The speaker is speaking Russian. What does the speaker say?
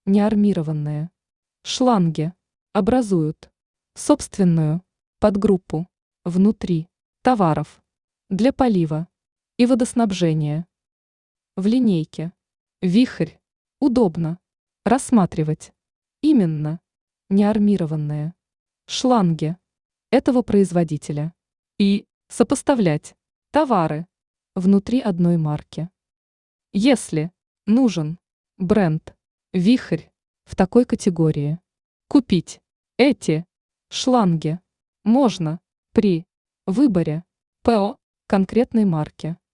неармированные шланги образуют собственную подгруппу внутри товаров для полива и водоснабжения. В линейке «Вихрь» удобно рассматривать именно неармированные шланги этого производителя и сопоставлять товары внутри одной марки. Если нужен бренд «Вихрь» в такой категории, купить эти шланги можно при выборе ПО конкретной марки.